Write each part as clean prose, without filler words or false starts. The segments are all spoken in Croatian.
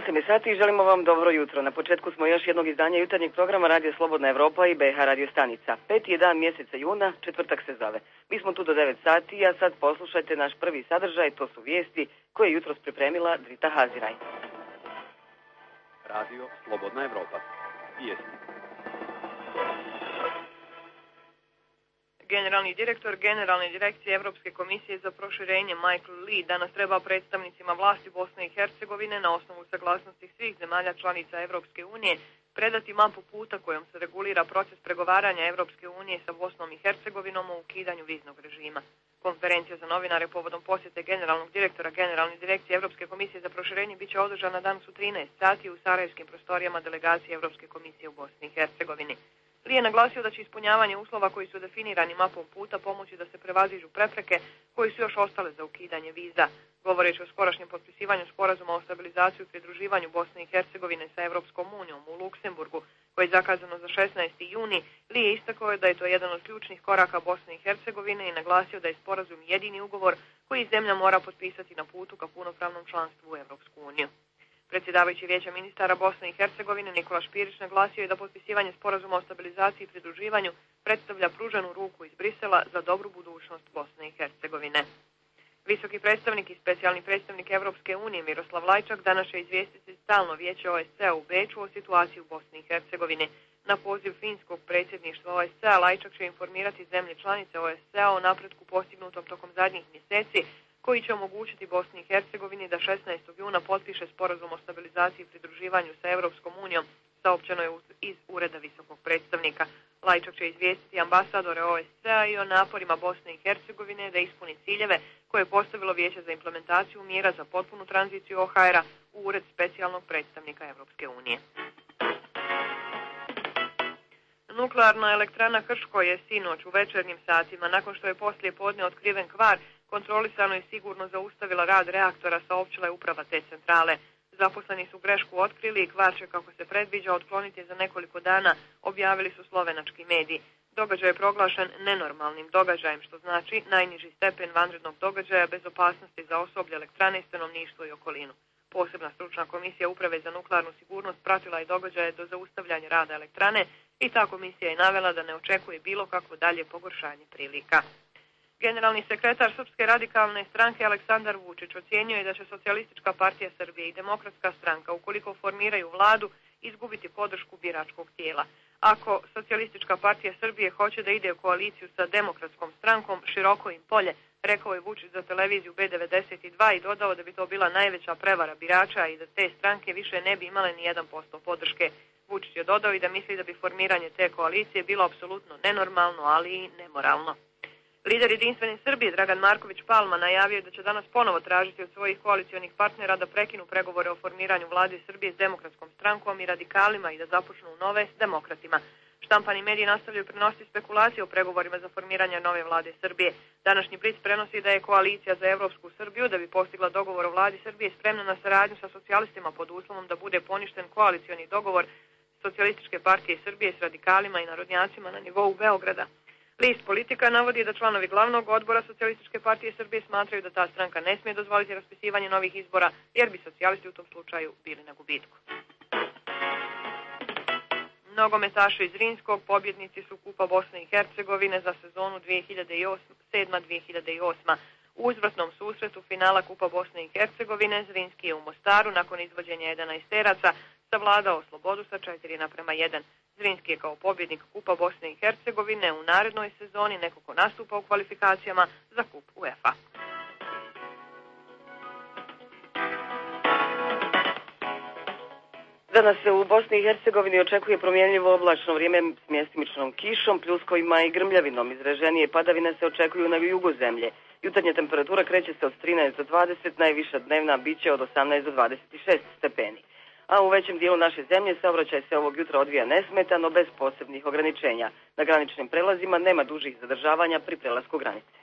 8 je sati i želimo vam dobro jutro. Na početku smo još jednog izdanja jutarnjeg programa Radio Slobodna Evropa i BH Radio Stanica. 5. je dan mjeseca juna, četvrtak se zove. Mi smo tu do 9 sati, a sad poslušajte naš prvi sadržaj, to su vijesti koje je jutros pripremila Drita Haziraj. Radio Slobodna Evropa. Vijesti. Generalni direktor Generalne direkcije Europske komisije za proširenje Michael Lee danas treba predstavnicima vlasti Bosne i Hercegovine na osnovu saglasnosti svih zemalja članica Europske unije predati mapu puta kojom se regulira proces pregovaranja Europske unije sa Bosnom i Hercegovinom o ukidanju viznog režima. Konferencija za novinare povodom posjete generalnog direktora Generalne direkcije Europske komisije za proširenje biće održana danas u 13 sati u sarajevskim prostorijama delegacije Europske komisije u Bosni i Hercegovini. Lee je naglasio da će ispunjavanje uslova koji su definirani mapom puta pomoći da se prevaziđu prepreke koji su još ostale za ukidanje viza. Govoreći o skorašnjem potpisivanju sporazuma o stabilizaciji i pridruživanju Bosne i Hercegovine sa Europskom unijom u Luksemburgu, koji je zakazano za 16. juni, Lee je istakao da je to jedan od ključnih koraka Bosne i Hercegovine i naglasio da je sporazum jedini ugovor koji zemlja mora potpisati na putu ka punopravnom članstvu u Europsku uniju. Predsjedavajući Vijeća ministara Bosne i Hercegovine Nikola Špirić naglasio je da potpisivanje sporazuma o stabilizaciji i pridruživanju predstavlja pruženu ruku iz Brisela za dobru budućnost Bosne i Hercegovine. Visoki predstavnik i specijalni predstavnik Europske unije Miroslav Lajčak danas će izvijestiti stalno vijeće OSCE u Beču o situaciji u Bosni i Hercegovini. Na poziv finskog predsjedništva OSCE Lajčak će informirati zemlje članice OSCE o napretku postignutom tokom zadnjih mjeseci, koji će omogućiti Bosni i Hercegovini da 16. juna potpiše sporazum o stabilizaciji i pridruživanju sa Europskom unijom, saopćeno je iz Ureda visokog predstavnika. Lajčak će izvijestiti ambasadore OSCE-a i o naporima Bosne i Hercegovine da ispuni ciljeve koje je postavilo Vijeće za implementaciju mira za potpunu tranziciju OHR-a u Ured specijalnog predstavnika Europske unije. Nuklearna elektrana Krško je sinoć u večernjim satima, nakon što je poslije podne otkriven kvar, kontrolisano i sigurno zaustavila rad reaktora, saopćila je uprava te centrale. Zaposleni su grešku otkrili i kvar će, kako se predviđa, otkloniti za nekoliko dana, objavili su slovenački mediji. Događaj je proglašen nenormalnim događajem, što znači najniži stepen vanrednog događaja bez opasnosti za osoblje elektrane, stanovništvo i okolinu. Posebna stručna komisija Uprave za nuklearnu sigurnost pratila je događaje do zaustavljanja rada elektrane i ta komisija je navela da ne očekuje bilo kakvo dalje pogoršanje prilika. Generalni sekretar Srpske radikalne stranke Aleksandar Vučić ocjenjuje je da će Socijalistička partija Srbije i Demokratska stranka, ukoliko formiraju vladu, izgubiti podršku biračkog tijela. Ako Socijalistička partija Srbije hoće da ide u koaliciju sa Demokratskom strankom, široko im polje, rekao je Vučić za televiziju B92 i dodao da bi to bila najveća prevara birača i da te stranke više ne bi imale ni 1% podrške. Vučić je dodao i da misli da bi formiranje te koalicije bilo apsolutno nenormalno, ali i nemoralno. Lider Jedinstvene Srbije Dragan Marković Palma najavio je da će danas ponovo tražiti od svojih koalicionih partnera da prekinu pregovore o formiranju vlade Srbije s Demokratskom strankom i radikalima i da započnu nove s demokratima. Štampani mediji nastavljaju prenositi spekulacije o pregovorima za formiranje nove vlade Srbije. Današnji Blic prenosi da je koalicija za Evropsku Srbiju, da bi postigla dogovor o vladi Srbije, spremna na saradnju sa socijalistima pod uslovom da bude poništen koalicioni dogovor Socijalističke partije Srbije s radikalima i narodnjacima na nivou Beograda. List Politika navodi da članovi glavnog odbora Socijalističke partije Srbije smatraju da ta stranka ne smije dozvoliti raspisivanje novih izbora, jer bi socijalisti u tom slučaju bili na gubitku. Nogometaši iz Zrinskog pobjednici su Kupa Bosne i Hercegovine za sezonu 2007-2008. U uzvratnom susretu finala Kupa Bosne i Hercegovine Zrinski je u Mostaru nakon izvođenja 11-teraca savladao Slobodu sa 4:1. Zrinski je kao pobjednik Kupa Bosne i Hercegovine u narednoj sezoni nekako nastupa u kvalifikacijama za Kup UEFA. Danas se u Bosni i Hercegovini očekuje promjenljivo oblačno vrijeme s mjestimičnom kišom, pljuskovima i grmljavinom. Izraženije padavine se očekuju na jugu zemlje. Jutarnja temperatura kreće se od 13 do 20, najviša dnevna biće od 18 do 26 stepeni. A u većem dijelu naše zemlje saobraćaj se ovog jutra odvija nesmetano, bez posebnih ograničenja. Na graničnim prelazima nema dužih zadržavanja pri prelasku granice.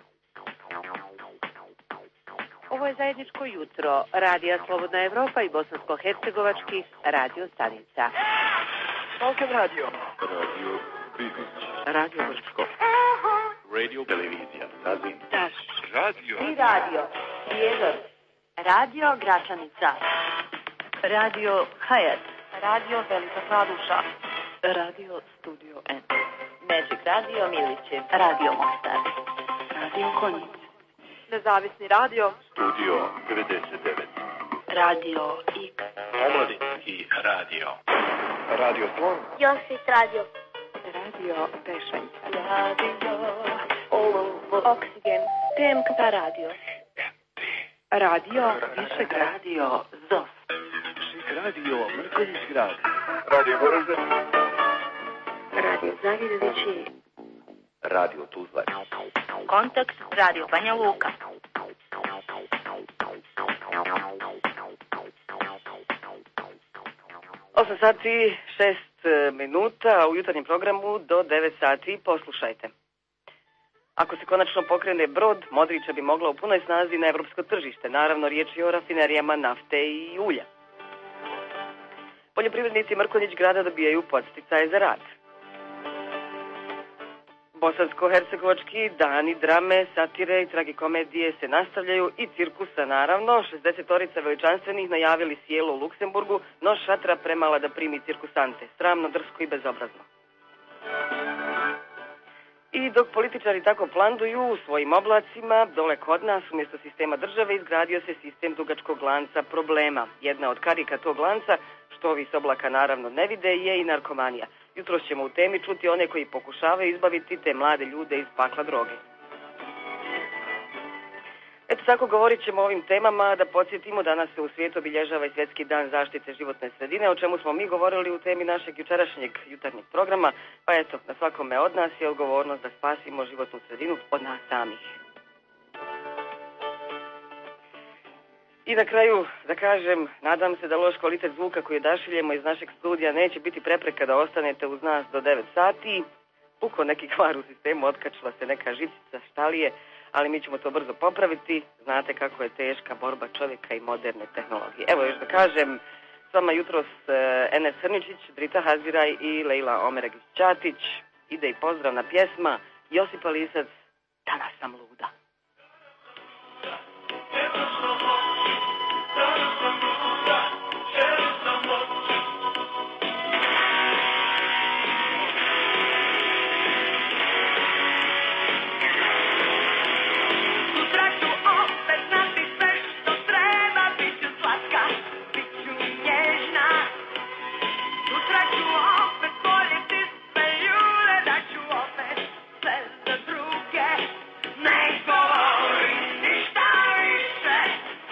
Ovo je zajedničko jutro Radija Slobodna Evropa i bosansko-hercegovačkih radio stanica. Balkan radio. Radio Biznis. Radio Brčko. Radio televizija. Razvin. Daš. Radio. I radio. Prijedor. Radio Gračanica. Radio Hayat. Radio Velika Kladuša. Radio Studio N. Magic Radio Miliće. Radio Mostar. Radio Konjic. Nezavisni radio. Studio 99. Radio X. Omladinski radio. Radio Slon. Josip Radio. Radio Pešanj. Radio Oksigen. TMK Radio. Radio Višeg. Radio ZOS. Radio Mrkonjić grad. Radio Goražde. Radio Zavidovići. Radio Tuzla. Kontakt Radio Banja Luka. Osam sati 6 minuta u jutarnjem programu do 9 sati. Poslušajte. Ako se konačno pokrene brod, Modrića bi mogla u punoj snazi na evropsko tržište. Naravno, riječ je o rafinerijama nafte i ulja. Poljoprivrednici Mrkonjić grada dobijaju podsticaje za rad. Bosansko-hercegovački dani drame, satire i tragikomedije se nastavljaju i cirkusa naravno. 60-orica veličanstvenih najavili sjelo u Luksemburgu, no šatra premala da primi cirkusante. Sramno, drsko i bezobrazno. I dok političari tako planduju u svojim oblacima, dole kod nas umjesto sistema države izgradio se sistem dugačkog lanca problema. Jedna od karika tog lanca, što ovi s oblaka naravno ne vide, je i narkomanija. Jutros ćemo u temi čuti one koji pokušavaju izbaviti te mlade ljude iz pakla droge. Eto tako govorit ćemo o ovim temama, da podsjetimo danas se u svijetu obilježava i Svjetski dan zaštite životne sredine, o čemu smo mi govorili u temi našeg jučerašnjeg jutarnjeg programa, pa eto, na svakome od nas je odgovornost da spasimo životnu sredinu od nas samih. I na kraju, da kažem, nadam se da loš kvalitet zvuka koji odašiljemo iz našeg studija neće biti prepreka da ostanete uz nas do 9 sati. Puko neki kvar u sistemu, otkačila se neka žičica, štalije, ali mi ćemo to brzo popraviti. Znate kako je teška borba čovjeka i moderne tehnologije. Evo još da kažem, s vama jutros Enes Hrničić, Drita Haziraj i Lejla Omeragić-Ćatić. Ide i pozdravna pjesma Josipa Lisac, Danas sam luda. Ništa više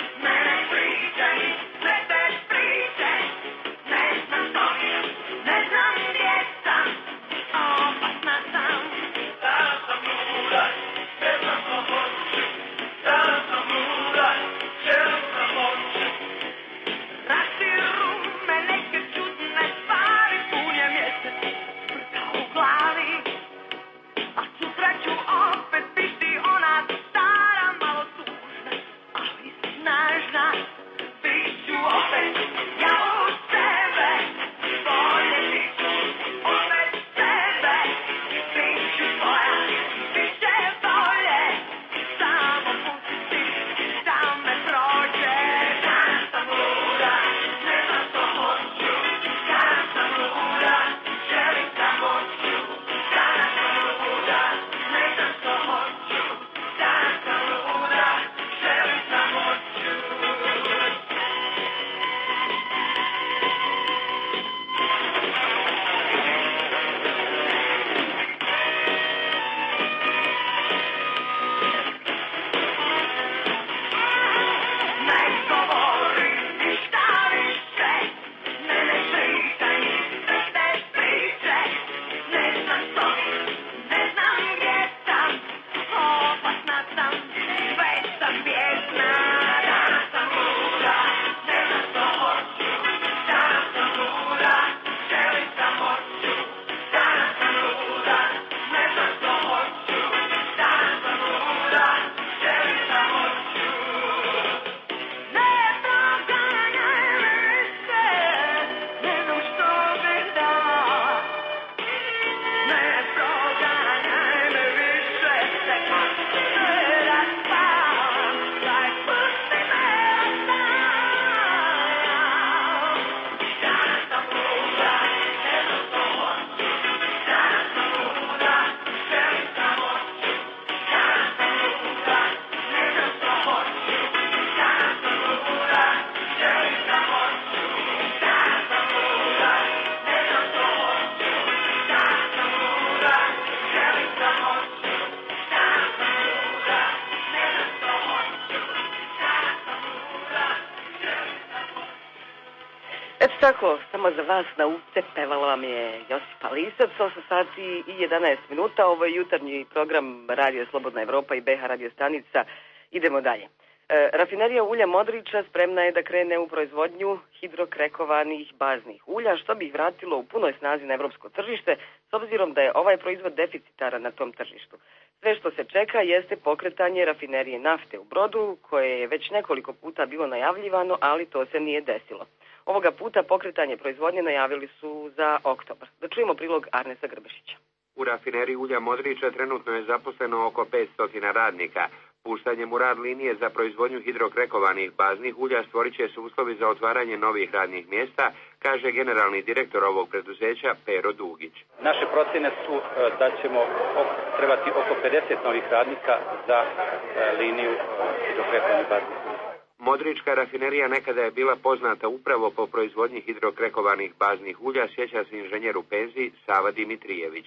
tako, samo za vas na uce pevala vam je Josipa Lisac, 8 sati i 11 minuta. Ovo je jutarnji program Radio Slobodna Evropa i BH radio stanica. Idemo dalje. Rafinerija ulja Modriča spremna je da krene u proizvodnju hidrokrekovanih baznih ulja, što bi ih vratilo u punoj snazi na evropsko tržište, s obzirom da je ovaj proizvod deficitaran na tom tržištu. Sve što se čeka jeste pokretanje rafinerije nafte u Brodu, koje je već nekoliko puta bilo najavljivano, ali to se nije desilo. Ovoga puta pokretanje proizvodnje najavili su za oktobar. Da čujemo prilog Arnesa Grbešića. U rafineriji ulja Modriča trenutno je zaposleno oko 500 radnika. Puštanjem u rad linije za proizvodnju hidrokrekovanih baznih ulja stvorit će se uslovi za otvaranje novih radnih mjesta, kaže generalni direktor ovog preduzeća Pero Dugić. Naše procjene su da ćemo trebati oko 50 novih radnika za liniju hidrokrekovanih baznih ulja. Modrička rafinerija nekada je bila poznata upravo po proizvodnji hidrokrekovanih baznih ulja, sjeća se inženjer u penziji Sava Dimitrijević.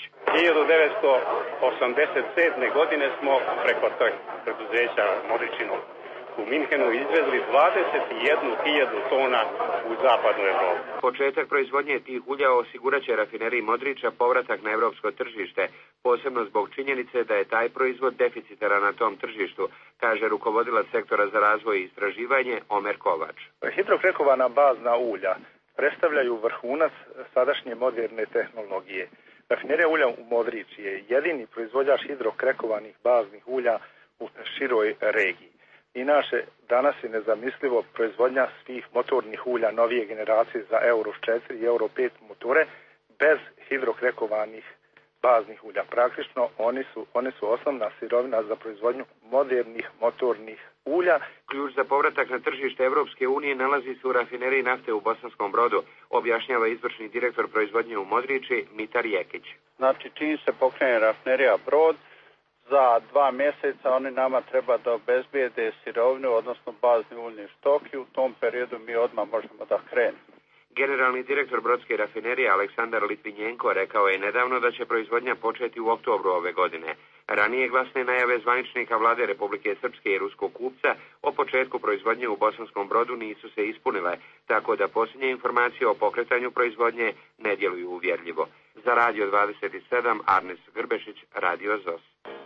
1987. godine smo preko preduzeća Modričinog u Minhenu izvezli 21.000 tona u zapadnu Evropu. Početak proizvodnje tih ulja osigurat će rafineriji Modriča povratak na evropsko tržište, posebno zbog činjenice da je taj proizvod deficitaran na tom tržištu, kaže rukovodilac sektora za razvoj i istraživanje Omer Kovač. Hidrokrekovana bazna ulja predstavljaju vrhunac sadašnje moderne tehnologije. Rafinerija ulja u Modriči je jedini proizvođač hidrokrekovanih baznih ulja u široj regiji. Inače, danas je nezamislivo proizvodnja svih motornih ulja novije generacije za Euro 4 i Euro 5 motore bez hidrokrekovanih baznih ulja. Praktično one su osnovna sirovina za proizvodnju modernih motornih ulja. Ključ za povratak na tržište Evropske unije nalazi se u rafineriji nafte u Bosanskom Brodu, objašnjava izvršni direktor proizvodnje u Modriči Mitar Jekić. Znači, čim se pokrene rafinerija Brod, za 2 mjeseca oni nama treba da obezbijede sirovinu, odnosno bazni uljni štok, i u tom periodu mi odmah možemo da krenemo. Generalni direktor brodske rafinerije Aleksandar Litvinjenko rekao je nedavno da će proizvodnja početi u oktobru ove godine. Ranije glasne najave zvaničnika vlade Republike Srpske i ruskog kupca o početku proizvodnje u Bosanskom Brodu nisu se ispunile, tako da posljednje informacije o pokretanju proizvodnje ne djeluju uvjerljivo. Za Radio 27 Arnes Grbešić, Radio ZOS.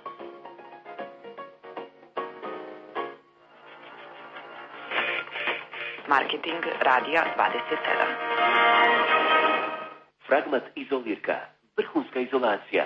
Marketing Radija 27. Fragmat izolirka, vrhunska izolacija.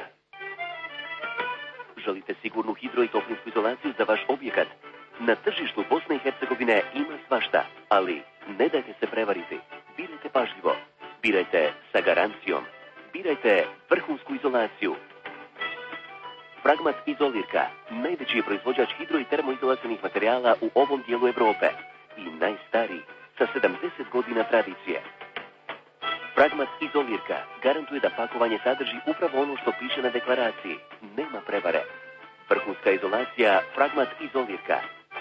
Želite sigurnu hidro i toplinsku izolaciju za vaš objekat? Na tržištu Bosne i Hercegovine ima svašta, ali ne dajte se prevariti. Birajte pažljivo. Birajte sa garancijom. Birajte vrhunsku izolaciju. Fragmat izolirka, najveći je proizvođač hidro i termoizolacionih materijala u ovom dijelu Evrope i najstariji, sa 70 godina tradicije. Fragmat izolirka garantuje da pakovanje sadrži upravo ono što piše na deklaraciji. Nema prevare. Vrhunska izolacija Fragmat izolirka.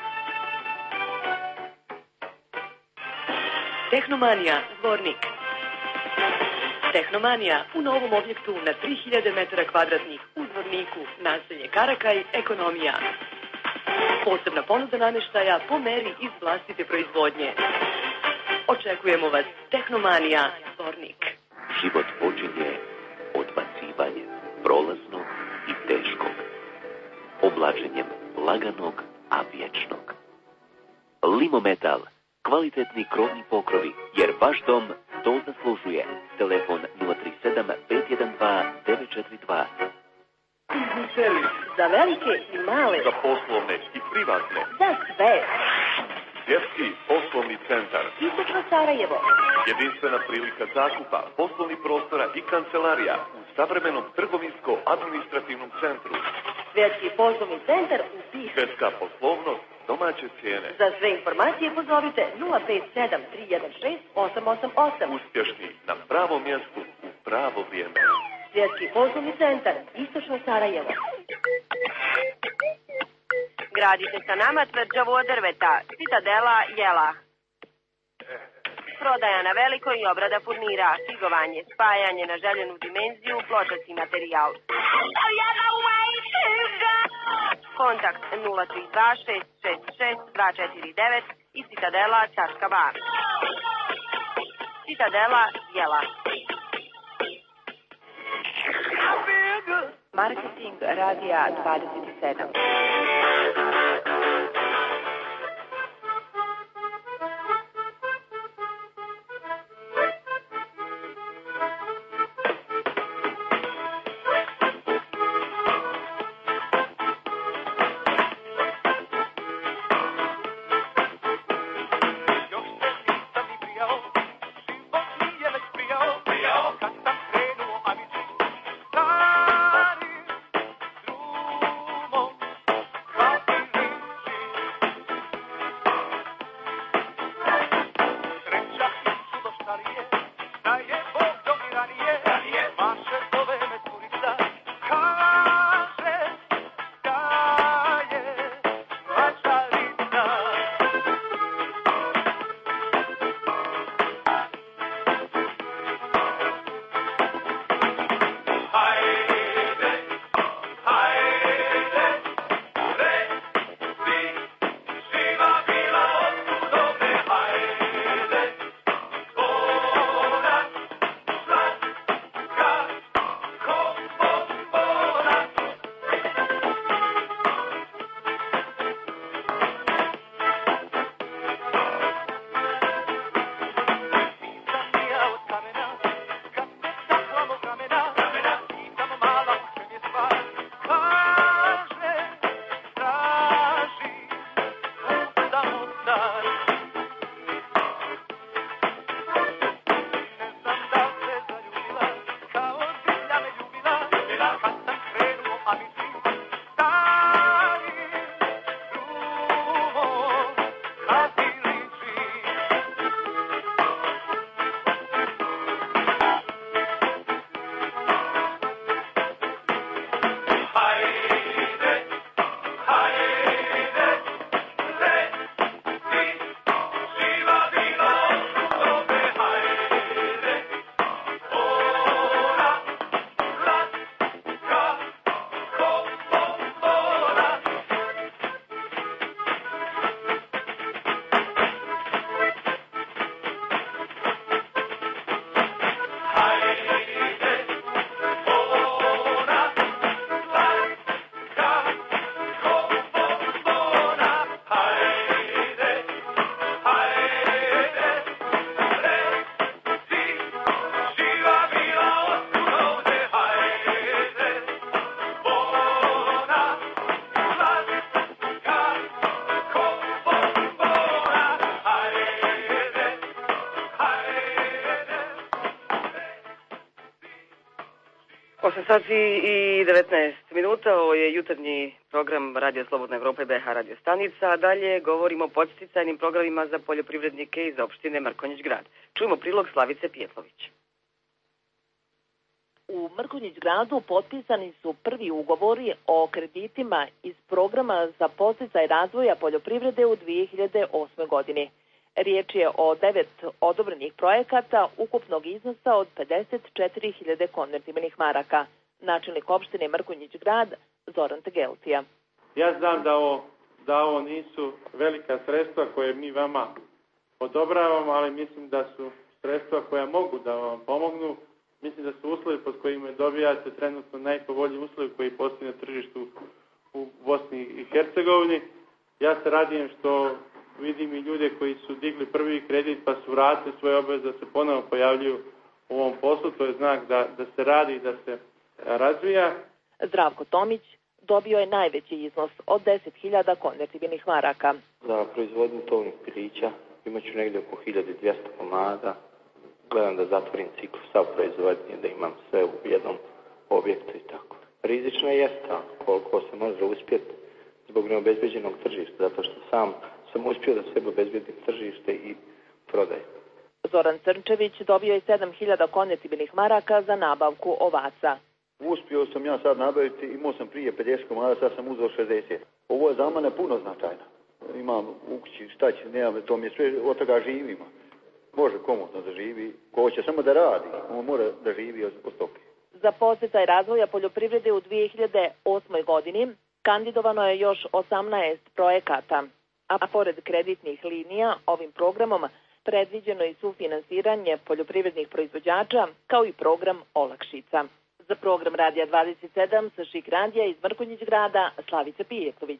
Tehnomanija Zvornik. Tehnomanija u novom objektu na 3000 metara kvadratnih u Zvorniku, naselje Karakaj, ekonomija. Posebna ponuda namještaja po meri iz vlastite proizvodnje. Očekujemo vas, Tehnomanija Zvornik. Život počinje odbacivanjem prolaznog i teškog, oblačenjem laganog, a vječnog. Limometal, kvalitetni krovni pokrovi, jer vaš dom to zaslužuje. Telefon 037 512 942. Servis za velike i male, Za poslovne i privatne. za sve. Svjetski poslovni centar. Istočno Sarajevo. Jedinstvena prilika zakupa poslovnih prostora i kancelarija u savremenom trgovinsko-administrativnom centru. Svjetski poslovni centar u Bih. Svjetska poslovnost, domaće cijene. Za sve informacije pozovite 057 316 888. Uspješni na pravom mjestu u pravo vrijeme. Svjetski poslovni centar, Istočno Sarajevo. Gradite sa nama tvrđavu od drveta, Citadela, Jelah. Prodaja na veliko i obrada furnira, figovanje, spajanje na željenu dimenziju, pločasti materijal. Kontakt 032 666 249 i citadela.ba. Citadela jela. Marketing radija 27. Sati i 19 minuta, ovo je jutarnji program Radio Slobodna Evropa i BH radio stanica, a dalje govorimo o podsticajnim programima za poljoprivrednike iz opštine Mrkonjić grad. Čujemo prilog Slavice Pjetlović. U Mrkonjić gradu potpisani su prvi ugovori o kreditima iz programa za podsticaj razvoja poljoprivrede u 2008. godini. Riječ je o 9 odobrenih projekata ukupnog iznosa od 54.000 konvertibilnih maraka. Načelnik opštine Mrkonjić grad Zoran Tegeltija. Ja znam da ovo nisu velika sredstva koje mi vama odobravamo, ali mislim da su sredstva koja mogu da vam pomognu. Mislim da su uslovi pod kojima dobijate trenutno najpovoljniji uslovi koji postoji na tržištu u Bosni i Hercegovini. Ja se radim što vidim i ljude koji su digli prvi kredit pa su vratili svoje obveze da se ponovno pojavljuju u ovom poslu. To je znak da se radi i da se razvija. Zdravko Tomić dobio je najveći iznos od 10.000 konvertibilnih maraka. Za proizvodnju tovnih pića imat ću negdje oko 1200 komada. Gledam da zatvorim ciklus sav proizvodnje, da imam sve u jednom objektu i tako. Rizično je koliko se može uspjeti zbog neobezbeđenog tržišta, zato što sam uspio da sebe obezbedim tržište i prodajem. Zoran Crnčević dobio je 7.000 konvertibilnih maraka za nabavku ovaca. Uspio sam ja sad nabaviti, imao sam prije 50 komada, sad sam uzeo 60. Ovo je za mene puno značajno. Imam u kući, šta će, nema, to mi je sve, od toga živimo. Može komotno da živi, ko će samo da radi, on mora da živi od stoke. Za podsticaj razvoja poljoprivrede u 2008. godini kandidovano je još 18 projekata, a pored kreditnih linija ovim programom predviđeno i sufinansiranje poljoprivrednih proizvođača, kao i program olakšica. Za program Radija 27 sa Šik radija iz Mrkonjić grada, Slavica Pijetović.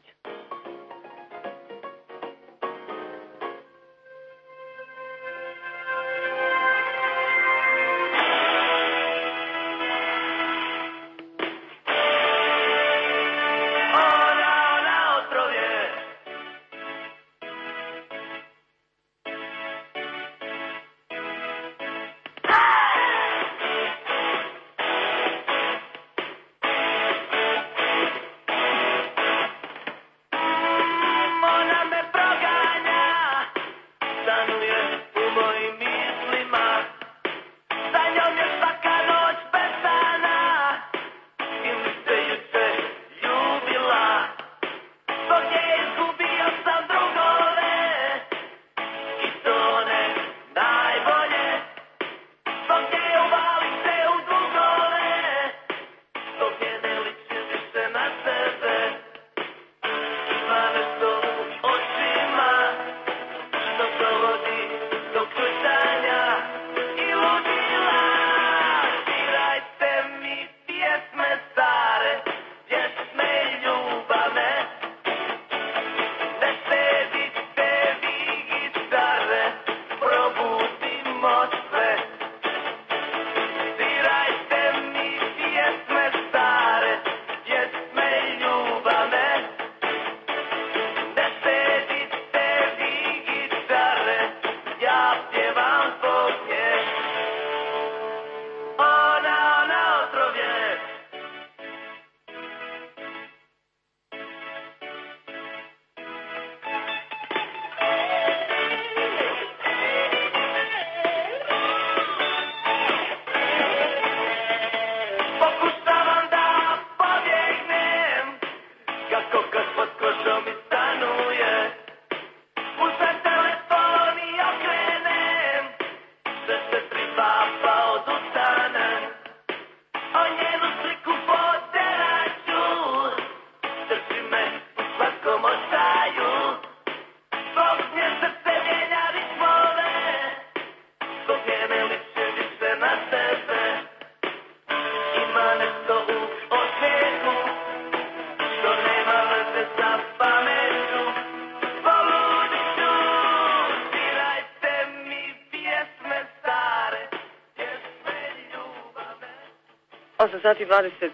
Sati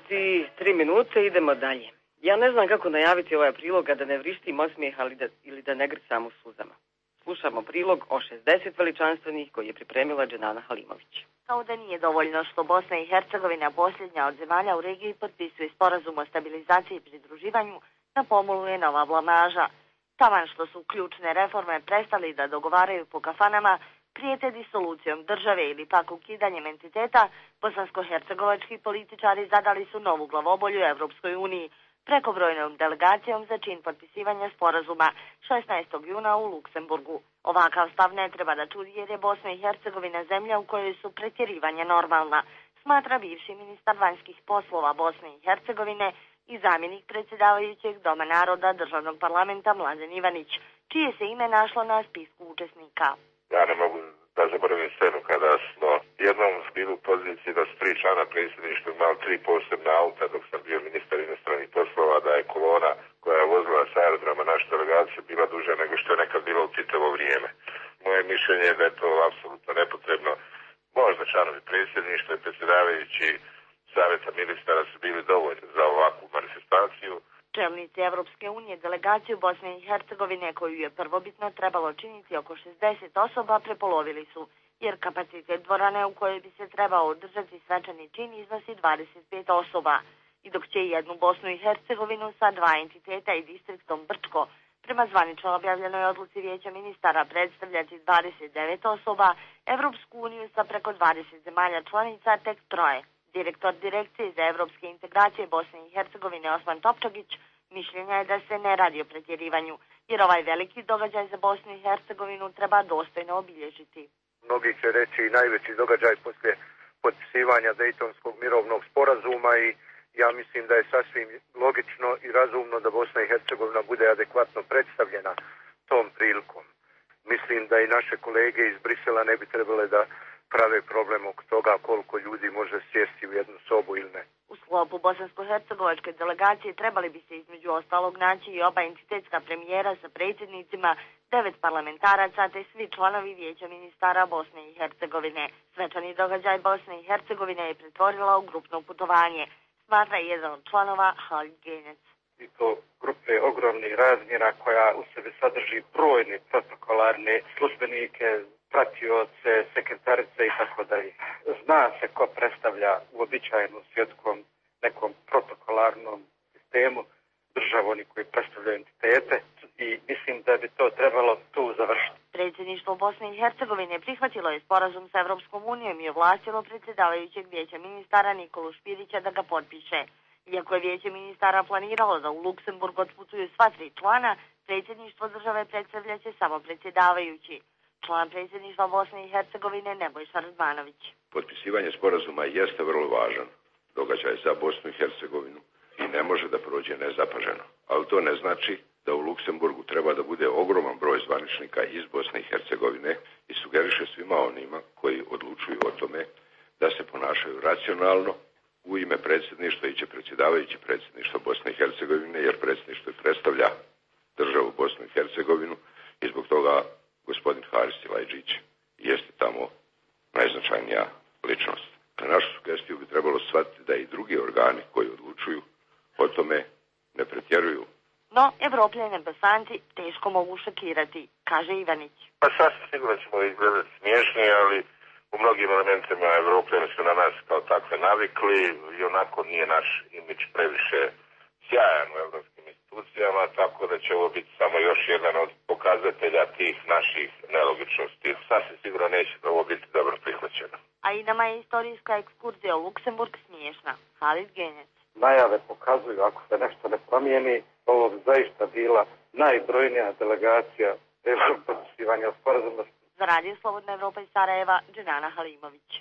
23 minute, idemo dalje. Ja ne znam kako najaviti ovaj prilog, a da ne vrištim osmijeh ili da ne grcam u suzama. Slušamo prilog o 60 veličanstvenih koji je pripremila Dženana Halimović. Kao da nije dovoljno što Bosna i Hercegovina, posljednja od zemalja u regiji, potpisuje sporazum o stabilizaciji i pridruživanju, na pomolu je nova blamaža. Taman što su ključne reforme prestali da dogovaraju po kafanama, prijete disolucijom države ili pak ukidanjem entiteta, bosansko-hercegovački političari zadali su novu glavobolju Evropskoj uniji prekobrojnom delegacijom za čin potpisivanja sporazuma 16. juna u Luksemburgu. Ovakav stav ne treba da čudi jer je Bosna i Hercegovina zemlja u kojoj su pretjerivanja normalna, smatra bivši ministar vanjskih poslova Bosne i Hercegovine i zamjenik predsjedavajućeg Doma naroda državnog parlamenta Mladen Ivanić, čije se ime našlo na spisku učesnika. Ja ne mogu da zaboravim scenu kada smo jednom bili u poziciji da su 3 člana predsjedništva imali 3 posebna auta dok sam bio ministar inostranih poslova, da je kolona koja je vozila sa aerodroma naše delegacije bila duže nego što je nekad bilo u čitavo vrijeme. Moje mišljenje je da je to apsolutno nepotrebno. Možda članovi predsjedništva i predsjedavajući savjeta ministara su bili dovoljni za ovakvu manifestaciju. Čelnici Evropske unije delegaciju Bosne i Hercegovine, koju je prvobitno trebalo činiti oko 60 osoba, prepolovili su, jer kapacitet dvorane u kojoj bi se trebao održati svečani čin iznosi 25 osoba. I dok će jednu Bosnu i Hercegovinu sa 2 entiteta i distriktom Brčko, prema zvanično objavljenoj odluci Vijeća ministara, predstavljati 29 osoba, Evropsku uniju sa preko 20 zemalja članica tek 3. Direktor Direkcije za evropske integracije Bosne i Hercegovine Osman Topčagić mišljenja je da se ne radi o pretjerivanju, jer ovaj veliki događaj za Bosnu i Hercegovinu treba dostojno obilježiti. Mnogi će reći i najveći događaj poslije potpisivanja Dejtonskog mirovnog sporazuma i ja mislim da je sasvim logično i razumno da Bosna i Hercegovina bude adekvatno predstavljena tom prilikom. mislim da i naše kolege iz Brisela ne bi trebale da prave problem oko toga koliko ljudi može sjesti u jednu sobu ili ne. U sklopu bosansko-hercegovačke delegacije trebali bi se između ostalog naći i oba entitetska premijera sa predsjednicima, 9 parlamentaraca te svi članovi Vijeća ministara Bosne i Hercegovine. Svečani događaj Bosne i Hercegovine je pretvorila u grupno putovanje, smatra jedan od članova Halid Genec. I to grupe ogromnih razmjera koja u sebi sadrži brojne protokolarne službenike, pratioce, sekretarice i tako dalje. Zna se ko predstavlja uobičajenu svjetskom nekom protokolarnom sistemu državu, oni koji predstavljaju entitete i mislim da bi to trebalo tu završiti. Predsjedništvo Bosne i Hercegovine prihvatilo je sporazum sa Evropskom unijom i ovlastilo predsjedavajućeg Vijeća ministara Nikolu Špirića da ga potpiše. Iako je Vijeće ministara planiralo da u Luksemburg otputuju sva 3 člana, predsjedništvo države predstavljaće samo predsjedavajući. Član predsjedništva Bosne i Hercegovine Nebojša Radmanović. Potpisivanje sporazuma jeste vrlo važan događaj za Bosnu i Hercegovinu i ne može da prođe nezapaženo. Ali to ne znači da u Luksemburgu treba da bude ogroman broj zvaničnika iz Bosne i Hercegovine i sugeriše svima onima koji odlučuju o tome da se ponašaju racionalno u ime predsjedništva i će predsjedavajući predsjedništva Bosne i Hercegovine, jer predsjedništvo predstavlja državu Bosnu i Hercegovinu i zbog toga gospodin Haris Silajđić jeste tamo najznačajnija ličnost. Na našu sugestiju bi trebalo shvatiti da i drugi organi koji odlučuju o tome ne pretjeruju. No, Evropljane Bosanci teško mogu šokirati, kaže Ivanić. Pa sasvim sigurno ćemo izgledati smiješni, ali u mnogim elementima Evropljani su na nas kao takve navikli i onako nije naš imidž previše sjajan u evropskim institucijama, tako da će ovo biti samo još jedan od pokazatelja tih naših nelogičnosti. Sasvim sigurno neće da ovo biti dobro prihvaćeno. A i nama je istorijska ekskurzija u Luksemburg smiješna. Halid Genec. Najave pokazuju, ako se nešto ne promijeni, ovo bi zaista bila najbrojnija delegacija potpisivanja sporazuma. Za Radio Slobodna Evropa iz Sarajeva, Dženana Halimović.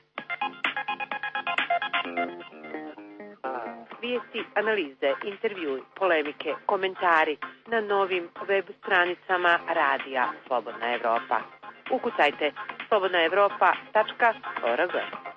Vijesti, analize, intervjui, polemike, komentari na novim web stranicama Radija Slobodna Evropa. Ukucajte slobodnaevropa.org.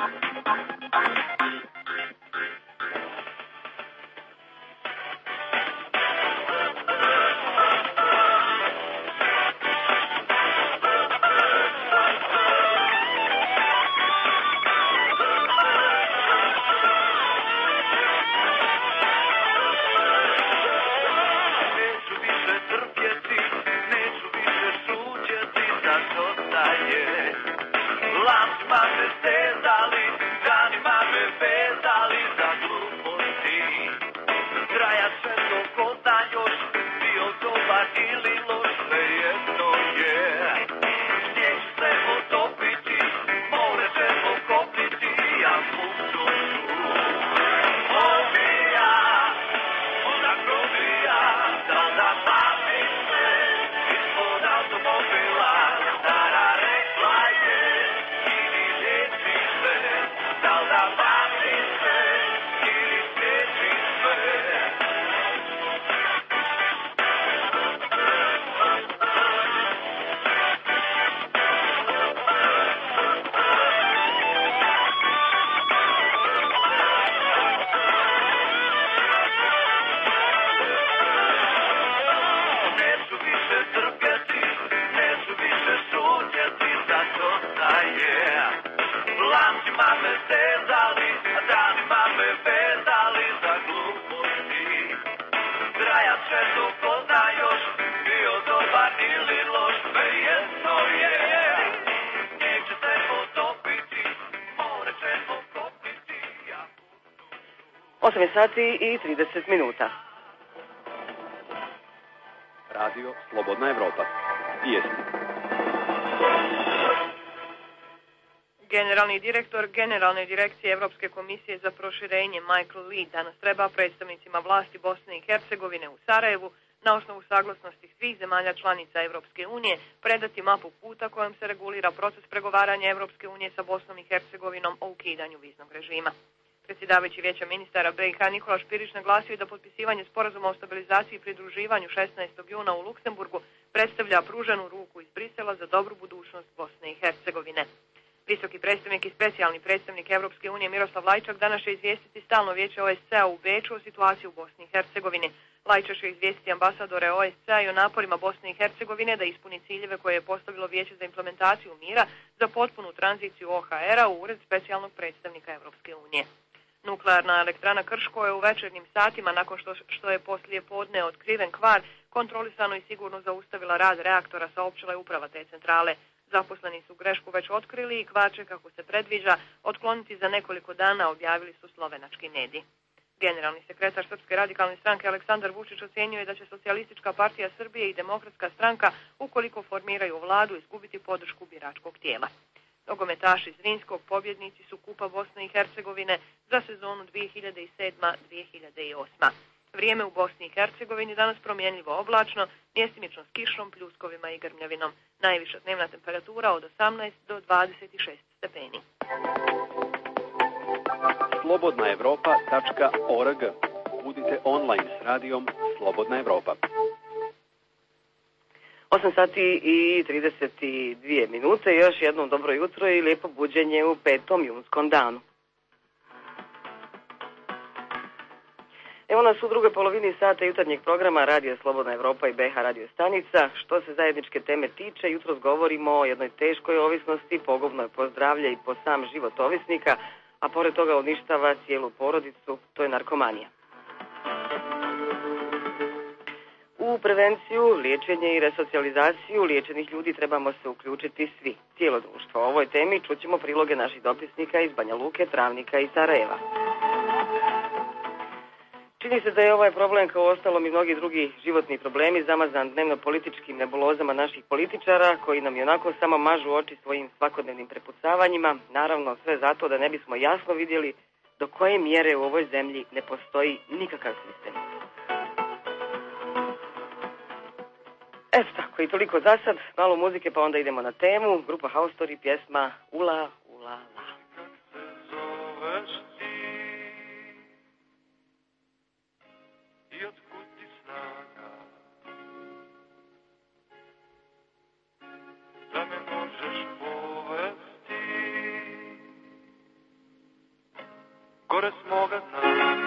Sati i 30 minuta. Radio Slobodna Evropa. Vijesti. Generalni direktor Generalne direkcije Evropske komisije za proširenje Michael Lee danas treba predstavnicima vlasti Bosne i Hercegovine u Sarajevu na osnovu saglasnosti svih zemalja članica Evropske unije predati mapu puta kojom se regulira proces pregovaranja Evropske unije sa Bosnom i Hercegovinom o ukidanju viznog režima. Predsjedavajući Vijeća ministara BiH Nikola Špirić naglasio da potpisivanje sporazuma o stabilizaciji i pridruživanju 16. juna u Luksemburgu predstavlja pruženu ruku iz Brisela Brisela za dobru budućnost Bosne i Hercegovine. Visoki predstavnik i specijalni predstavnik Evropske unije Miroslav Lajčak danas će izvijestiti stalno vijeće OSCE-a u Beču o situaciji u Bosni i Hercegovini. Lajčak će izvijestiti ambasadore OSCE-a i o naporima Bosne i Hercegovine da ispuni ciljeve koje je postavilo Vijeće za implementaciju mira za potpunu tranziciju OHR-a u ured specijalnog predstavnika Evropske unije. Nuklearna elektrana Krško je u večernjim satima, nakon što je poslije podne otkriven kvar, kontrolisano i sigurno zaustavila rad reaktora, saopćila je uprava te centrale. Zaposleni su grešku već otkrili i kvar će, kako se predviđa, otkloniti za nekoliko dana, objavili su slovenački mediji. Generalni sekretar Srpske radikalne stranke Aleksandar Vučić ocjenjuje da će Socijalistička partija Srbije i Demokratska stranka, ukoliko formiraju vladu, izgubiti podršku biračkog tijela. Nogometaši iz Zrinskog pobjednici su Kupa Bosne i Hercegovine za sezonu 2007-2008. Vrijeme u Bosni i Hercegovini danas promjenljivo oblačno, mjestimično s kišom, pljuskovima i grmljavinom. Najviša dnevna temperatura od 18 do 26 stepeni. slobodnaevropa.org. Budite online s radijom Slobodna Evropa. 8 sati i 32 minute, još jednom dobro jutro i lijepo buđenje u 5. junskom danu. Evo nas u drugoj polovini sata jutarnjeg programa Radija Slobodna Evropa i BH Radio stanica. Što se zajedničke teme tiče, jutros govorimo o jednoj teškoj ovisnosti, pogubnoj po zdravlje i po sam život ovisnika, a pored toga uništava cijelu porodicu, to je narkomanija. U prevenciju, liječenje i resocijalizaciju liječenih ljudi trebamo se uključiti svi, cijelo društvo. O ovoj temi čućemo priloge naših dopisnika iz Banja Luke, Travnika i Sarajeva. Čini se da je ovaj problem, kao ostalom i mnogi drugi životni problemi, zamazan dnevno političkim nebulozama naših političara, koji nam i onako samo mažu oči svojim svakodnevnim prepucavanjima. Naravno, sve zato da ne bismo jasno vidjeli do koje mjere u ovoj zemlji ne postoji nikakav sistem. Eto tako, i toliko za sad. Malo muzike pa onda idemo na temu. Grupa Haustori, pjesma Ula, Ula, La. Da me možeš povesti gore s moga dna,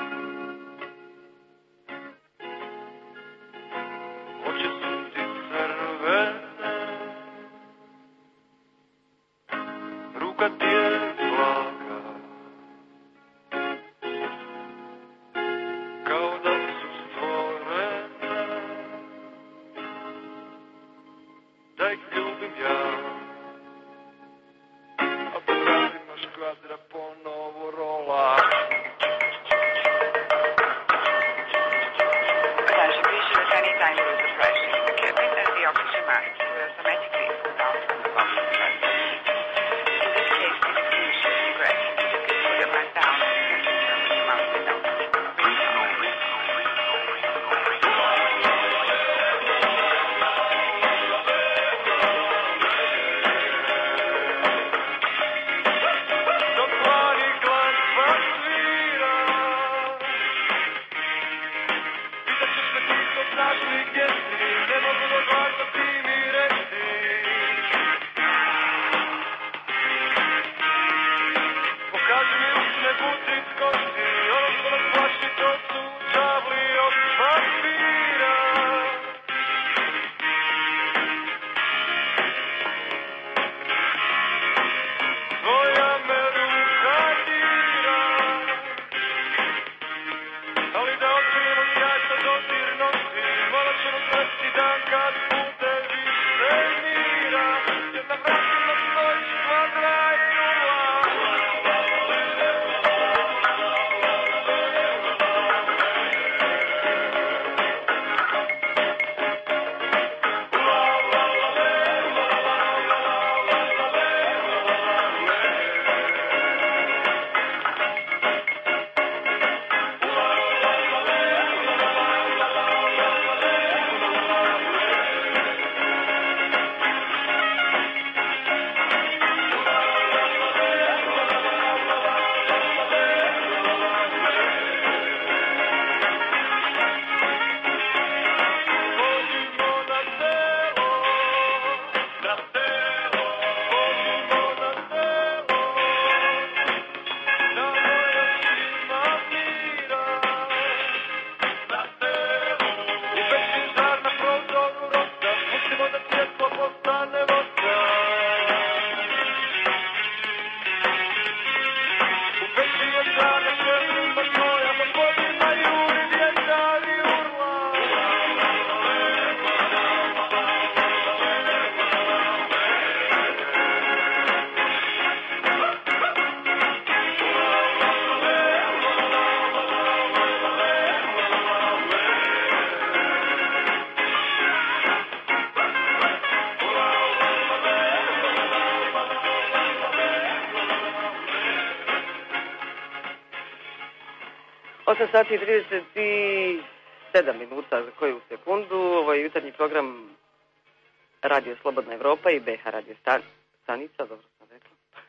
oči su ti crvene, ruka ti je blaga, kao da su stvorene da ih ljubim ja, a po vratima škvadra ponovo rola. She appreciates any time with depression. The kidney and the oxygen mask will automatically pull down from the bottom. In this case, the exclusion is regression. You can put your mind down and determine your mouth without 8 sati i 37 minuta za koju sekundu. Ovo je jutarnji program Radio Slobodna Evropa i BH Radio Stanica, dobro sam rekla.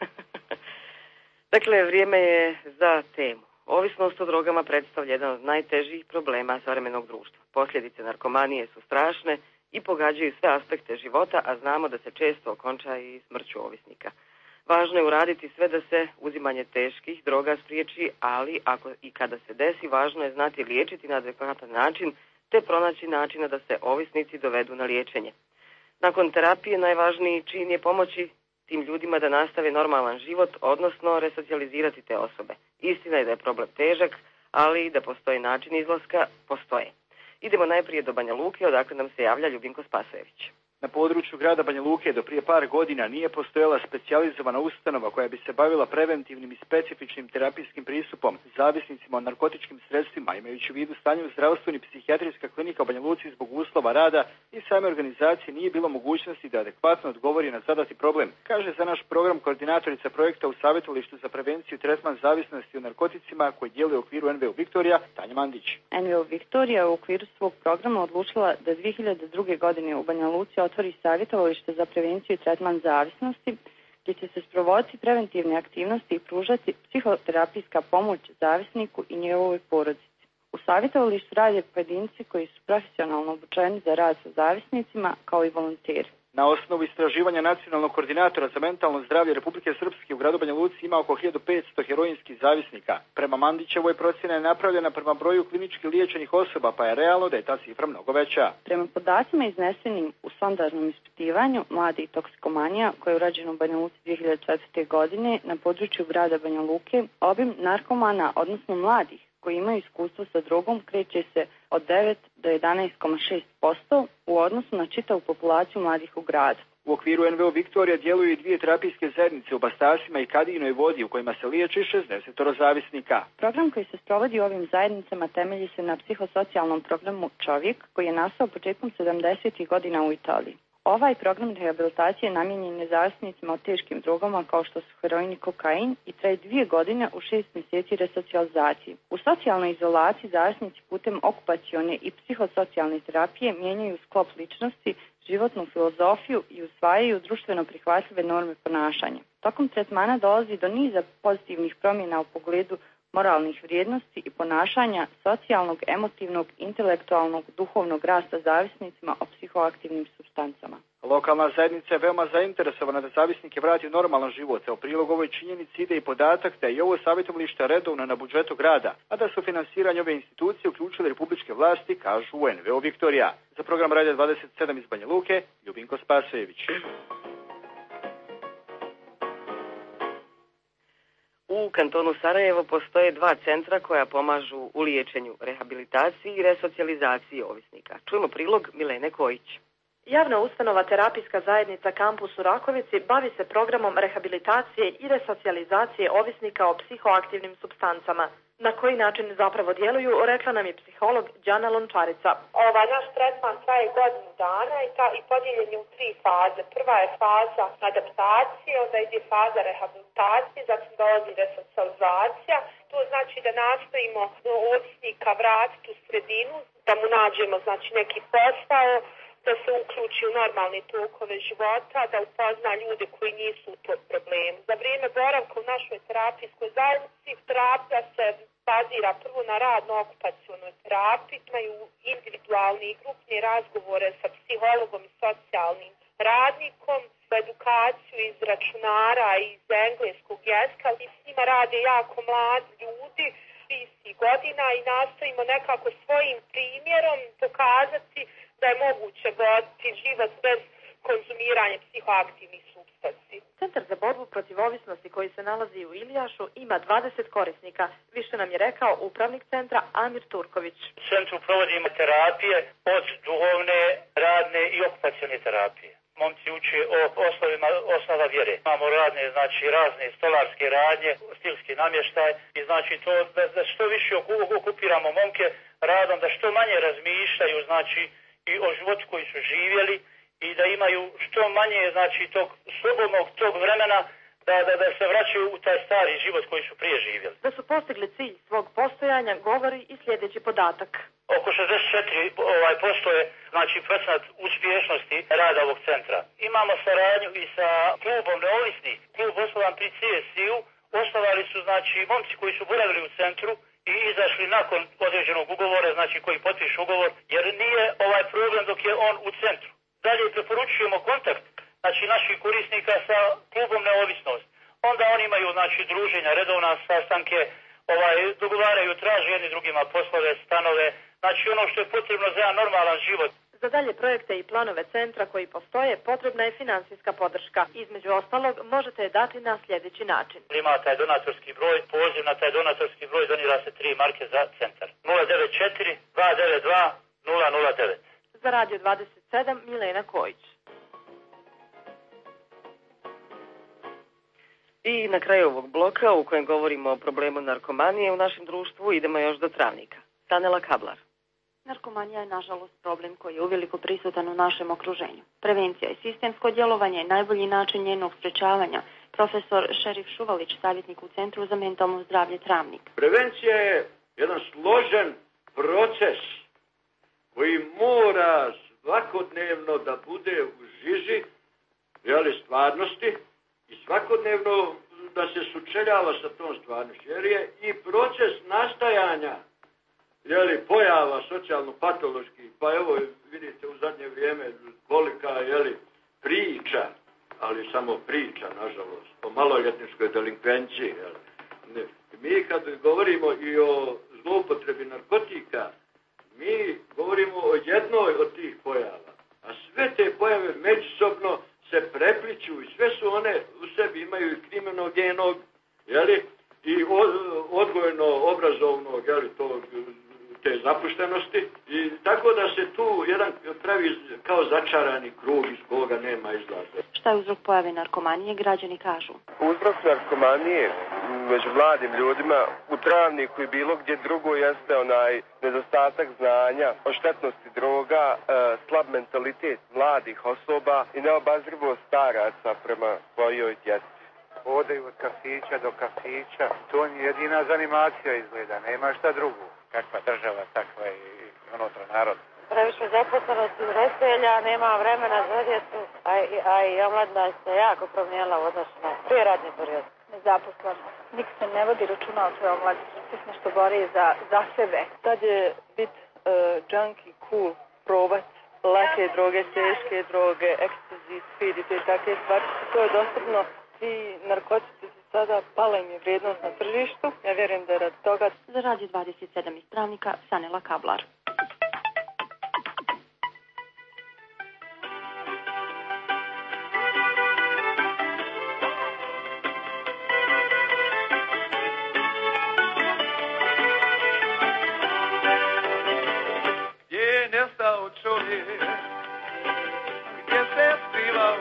Dakle, vrijeme je za temu. Ovisnost o drogama predstavlja jedan od najtežih problema savremenog društva. Posljedice narkomanije su strašne i pogađaju sve aspekte života, a znamo da se često okonča i smrću ovisnika. Važno je uraditi sve da se uzimanje teških droga spriječi, ali ako i kada se desi, važno je znati liječiti na adekvatan način, te pronaći načina da se ovisnici dovedu na liječenje. Nakon terapije najvažniji čin je pomoći tim ljudima da nastave normalan život, odnosno resocijalizirati te osobe. Istina je da je problem težak, ali da postoji način izlaska, postoje. Idemo najprije do Banja Luke, odakle nam se javlja Ljubinko Spasojević. Na području grada Banja Luke do prije par godina nije postojala specijalizovana ustanova koja bi se bavila preventivnim i specifičnim terapijskim pristupom zavisnicima o narkotičkim sredstvima, imajući u vidu stanje u zdravstveni psihijatrijska klinika u Banja Luci zbog uslova rada i same organizacije nije bilo mogućnosti da adekvatno odgovori na zadati problem, kaže za naš program koordinatorica projekta u Savjetovalištu za prevenciju i tretman zavisnosti o narkoticima koji djeluje u okviru NVO Viktorija, Tanja Mandić. NVO Viktorija u okviru svog programa odlučila da 2002. godine u Banja Luci otvori Savjetovalište za prevenciju i tretman zavisnosti, gdje će se sprovoditi preventivne aktivnosti i pružati psihoterapijska pomoć zavisniku i njegovoj porodici. U savjetovalištu rade pojedinci koji su profesionalno obučeni za rad sa zavisnicima, kao i volonteri. Na osnovu istraživanja nacionalnog koordinatora za mentalno zdravlje Republike Srpske u gradu Banja Luci ima oko 1500 heroinskih zavisnika. Prema Mandićevoj procjena je napravljena prema broju klinički liječenih osoba, pa je realno da je ta cifra mnogo veća. Prema podacima iznesenim u sondažnom ispitivanju Mladi i toksikomanija, koje je urađeno u Banja Luci 2004. godine na području grada Banja Luke, obim narkomana, odnosno mladih, koji imaju iskustvo sa drogom, kreće se od 9 do 11,6% u odnosu na čitavu populaciju mladih u gradu. U okviru NVO Viktorija djeluju i 2 terapijske zajednice u Bastasima i Kadijinoj Vodi u kojima se liječi 60 zavisnika. Program koji se sprovodi u ovim zajednicama temelji se na psihosocijalnom programu Čovjek, koji je nastao početkom 70. godina u Italiji. Ovaj program rehabilitacije namijenjen je zavisnicima od teškim drogama kao što su heroin i kokain i traje 2 godine u 6 mjeseci resocijalizacije. U socijalnoj izolaciji zavisnici putem okupacione i psihosocijalne terapije mijenjaju sklop ličnosti, životnu filozofiju i usvajaju društveno prihvatljive norme ponašanja. Tokom tretmana dolazi do niza pozitivnih promjena u pogledu moralnih vrijednosti i ponašanja, socijalnog, emotivnog, intelektualnog, duhovnog rasta zavisnicima o psihoaktivnim supstancama. Lokalna zajednica je veoma zainteresovana da zavisnike vrati u normalan život, a u prilog ovoj činjenici ide i podatak da je ovo savjetovalište redovno na budžetu grada, a da su finansiranje ove institucije uključile republičke vlasti, kažu u NVO Viktorija. Za program Radio 27 iz Banja Luke, Ljubinko Spasojević. U kantonu Sarajevo postoje 2 centra koja pomažu u liječenju, rehabilitaciji i resocijalizaciji ovisnika. Čujemo prilog Milene Kojić. Javna ustanova Terapijska zajednica Kampus u Rakovici bavi se programom rehabilitacije i resocijalizacije ovisnika o psihoaktivnim supstancama. Na koji način zapravo djeluju, rekla nam je psiholog Đana Lončarica. Naš tretman traje godinu dana i podijeljen je u 3 faze. Prva je faza adaptacije, onda ide faza rehabilitacije, zatim dolazi resocijalizacija. To znači da nastojimo ovisnika vratiti u sredinu, da mu nađemo neki posao, da se uključi u normalne tokove života, da upozna ljude koji nisu u tom problemu. Za vrijeme boravka u našoj terapijskoj zajednici terapija se bazira prvo na radno-okupacionoj terapiji, imaju individualne i grupne razgovore sa psihologom i socijalnim radnikom, edukaciju iz računara i iz engleskog jezika i s njima rade jako mladi ljudi 30 godina i nastojimo nekako svojim primjerom pokazati da je moguće voditi život bez konzumiranja psihoaktivnih supstanci. Centar za borbu protiv ovisnosti koji se nalazi u Ilijašu ima 20 korisnika, više nam je rekao upravnik centra Amir Turković. U centru provodimo terapije od duhovne, radne i okupacione terapije. Momci uče o osnova vjere. Imamo razne stolarske radnje, stilski namještaj i to da što više okupiramo momke radom, da što manje razmišljaju i o životu koji su živjeli i da imaju što manje tog slobodnog vremena da se vraćaju u taj stari život koji su prije živjeli. Da su postigli cilj svog postojanja govori i sljedeći podatak. Oko 64% je znači procenat uspješnosti rada ovog centra. Imamo saradnju i sa klubom neovisnih. Klub osnovan pri CSI-u, osnovali su znači momci koji su boravili u centru i izašli nakon određenog ugovora, znači koji potpišu ugovor, jer nije ovaj problem dok je on u centru. Dalje preporučujemo kontakt znači naših korisnika sa klubom neovisnost. Onda oni imaju znači druženja, redovna sastanke, dogovaraju, traže jedni drugima poslove, stanove, znači ono što je potrebno za jedan normalan život. Za dalje projekte i planove centra koji postoje potrebna je finansijska podrška. Između ostalog možete je dati na sljedeći način. Ima taj donatorski broj, poziv na taj donatorski broj, donira se 3 marke za centar. 094 292 009. Za Radio 27 Milena Kojić. I na kraju ovog bloka u kojem govorimo o problemu narkomanije u našem društvu idemo još do Travnika. Sanela Kablar. Narkomanija je nažalost problem koji je uveliko prisutan u našem okruženju. Prevencija i sistemsko djelovanje je najbolji način njenog sprečavanja. Profesor Šerif Šuvalić, savjetnik u Centru za mentalno zdravlje Travnik. Prevencija je jedan složen proces koji mora svakodnevno da bude u žiži stvarnosti i svakodnevno da se sučeljava sa tom stvarnošću. Jer je i proces nastajanja pojava socijalno-patoloških, pa evo vidite u zadnje vrijeme kolika priča, ali samo priča, nažalost, o maloljetničkoj delinkvenciji. Mi kad govorimo i o zloupotrebi narkotika, mi govorimo o jednoj od tih pojava, a sve te pojave međusobno se prepliću i sve su one u sebi imaju i kriminogenog, i odgojno-obrazovnog, te zapuštenosti, i tako da se tu jedan pravi kao začarani krug iz koga nema izlaza. Šta je uzrok pojave narkomanije, građani kažu? Uzrok narkomanije među mladim ljudima u Travniku i bilo gdje drugo jeste onaj nedostatak znanja o štetnosti droga, slab mentalitet mladih osoba i neobazrivost staraca prema svojoj djeci. Hodaju od kafića do kafića, to je jedina zanimacija izgleda, nema šta drugo. Kakva država, takva i unutra narod. Previše zaposlenosti iz veselja, nema vremena za djecu, a i omladina se jako promijenila u odnosu na prijeradni period. Nezaposlenost. Niko se ne vodi računa o svojoj omladini, svi se nešto bori za sebe. Sad je bit junkie cool, probat lake droge, teške droge, ecstasy, speed i te takve stvari. To je dostupno. I narkotici su sada, pala im je vrijednost na tržištu. Ja vjerujem da je rad toga. Za Radio 27 iz Travnika, Sanela Kablar. Gdje je nestao čovjek, gdje se skrivao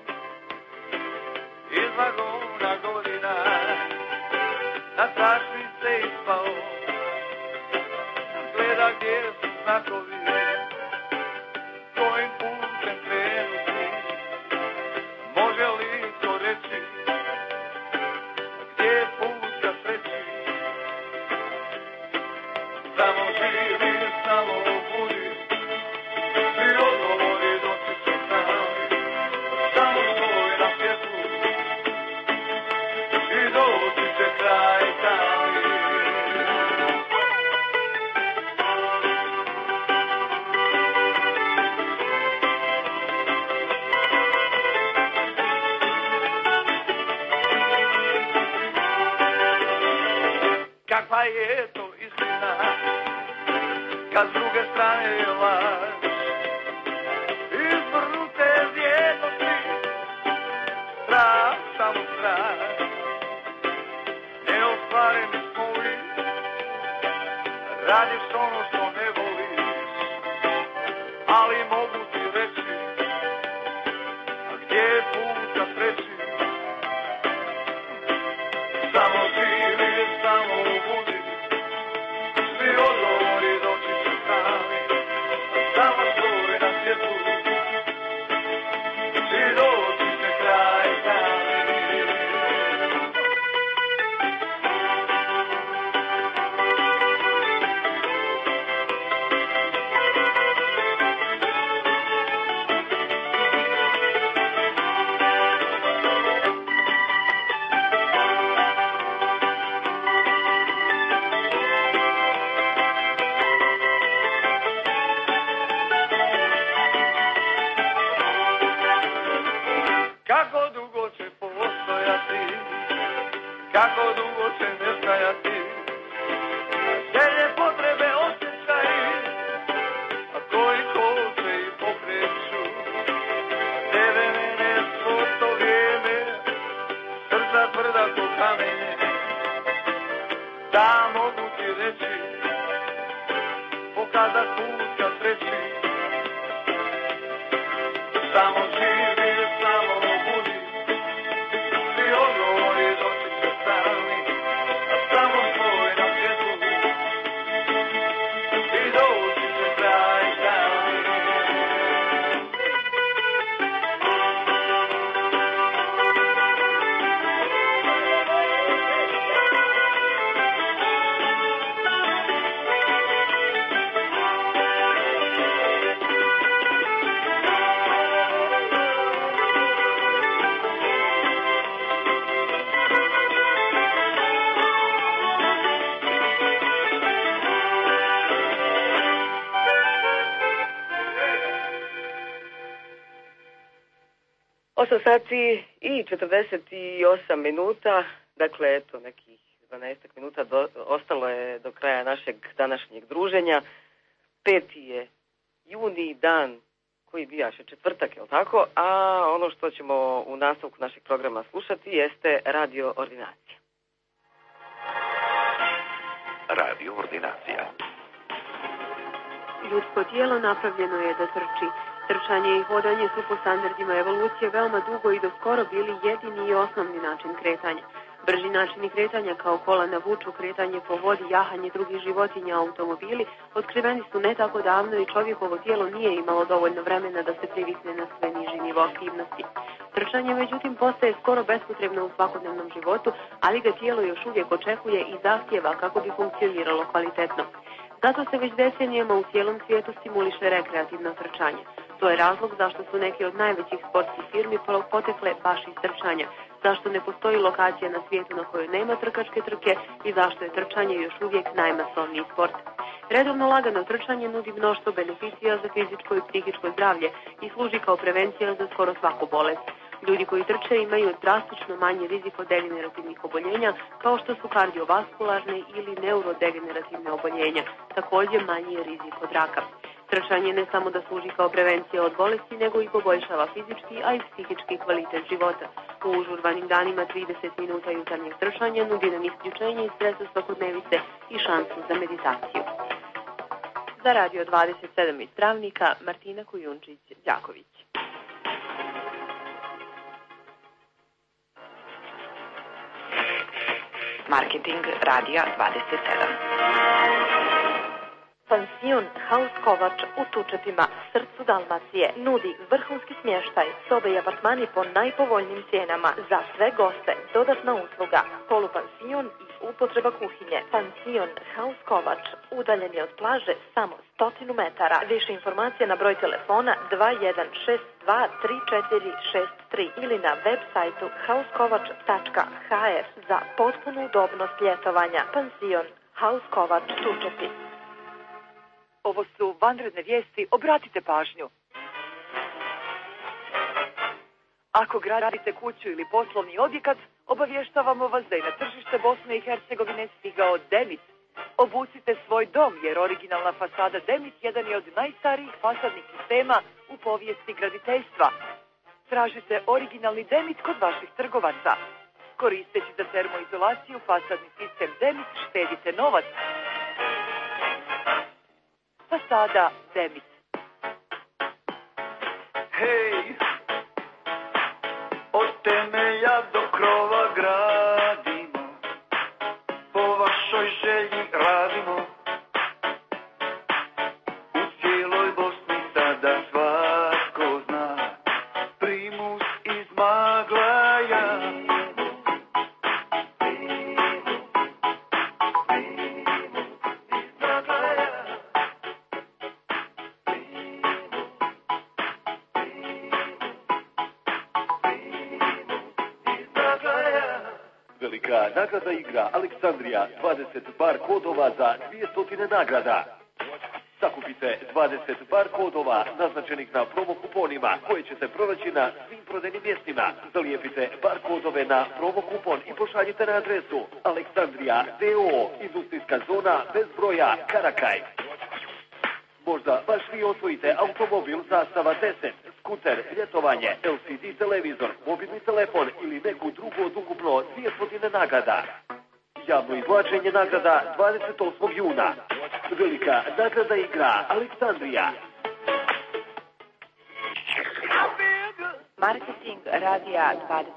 iz vagona godina, na tračni se ispao, gleda gdje su znakovi, kojim putem krenuti, može li to reći, gdje je put ka sreći, samo živi, samo budi, svi odgovori doći će sami, samo stoj na svjetlu, i doći će kraj tami. Kakva je to istina, kad s druge strane je laž, izvrnute vrijednosti, strah, samo strah. Neostvareni smo uvijek, radiš ono što ne voliš, ali mogu ti reći, gdje je put ka sreći, samo živi, samo budi, svi odgovori doći će sami, samo stoj na svjetlu, i doći će kraj tami. šta mogu ti reći, pokazat put ka sreći. Samo živi, samo budi, svi odgovori doći će sami, a samo svoj na svijetu i doći će kraj sami. Sati i 48 minuta, dakle eto nekih 12 minuta ostalo je do kraja našeg današnjeg druženja. 5. je juni, dan koji bijaše četvrtak, je li tako? A ono što ćemo u nastavku našeg programa slušati jeste Radio Ordinacija. Radio Ordinacija. Ljudsko tijelo napravljeno je da trči. Trčanje i hodanje su po standardima evolucije veoma dugo i do skoro bili jedini i osnovni način kretanja. Brži načini kretanja kao kola na vuču, kretanje po vodi, jahanje drugih životinja, automobili, otkriveni su ne tako davno i čovjekovo tijelo nije imalo dovoljno vremena da se privikne na sve niži nivo aktivnosti. Trčanje, međutim, postaje skoro bespotrebno u svakodnevnom životu, ali ga tijelo još uvijek očekuje i zahtjeva kako bi funkcioniralo kvalitetno. Zato se već decenijama u cijelom svijetu stimuliše rekreativno trčanje. To je razlog zašto su neki od najvećih sportskih firmi potekle baš iz trčanja, zašto ne postoji lokacija na svijetu na kojoj nema trkačke trke i zašto je trčanje još uvijek najmasovniji sport. Redovno lagano trčanje nudi mnoštvo beneficija za fizičko i psihičko zdravlje i služi kao prevencija za skoro svaku bolest. Ljudi koji trče imaju drastično manji rizik od degenerativnih oboljenja, kao što su kardiovaskularne ili neurodegenerativne oboljenja, također manji je rizik od raka. Trčanje ne samo da služi kao prevencija od bolesti, nego i poboljšava fizički, a i psihički kvalitet života. U užurbanim danima 30 minuta jutarnjeg trčanja nudi nam isključenje iz stresa svakodnevice i šansu za meditaciju. Za Radio 27 iz Travnika, Martina Kujundžić-Đaković. Marketing Radija 27. Pansion Haus Kovač u Tučepima, srcu Dalmacije, nudi vrhunski smještaj, sobe i apartmani po najpovoljnijim cijenama za sve goste, dodatna usluga, polupansion i upotreba kuhinje. Pansion Haus Kovač, udaljen je od plaže samo 100 metara. Više informacija na broj telefona 21623463 ili na web sajtu hauskovač.hr za potpunu udobnost ljetovanja. Pansion Haus Kovač Tučepi. Ovo su vanredne vijesti, obratite pažnju. Ako gradite kuću ili poslovni objekat, obavještavamo vas da je na tržište Bosne i Hercegovine stigao Demit. Obucite svoj dom jer originalna fasada Demit jedan je od najstarijih fasadnih sistema u povijesti graditeljstva. Tražite originalni Demit kod vaših trgovaca. Koristeći za termoizolaciju fasadni sistem Demit štedite novac. Fasada Demit. Hej, od temelja do krova gradimo, po vašoj želji radimo. U cijeloj Bosni sada svatko zna, primus iz Maglaja. Velika nagrada igra Aleksandrija, 20 bar kodova za 200 nagrada. Sakupite 20 bar kodova naznačenih na promo kuponima koje ćete pronaći na svim prodajnim mjestima. Zalijepite bar kodove na promo kupon i pošaljite na adresu Aleksandrija DO, industrijska zona bez broja, Karakaj. Možda baš vi osvojite automobil zastava 10, skuter, ljetovanje, LCD televizor, mobilni telefon ili neku drugu od ukupno 200 nagrada. Javno izvlačenje nagrada 28. juna. Velika nagrada igra Aleksandrija. Marketing radija 27.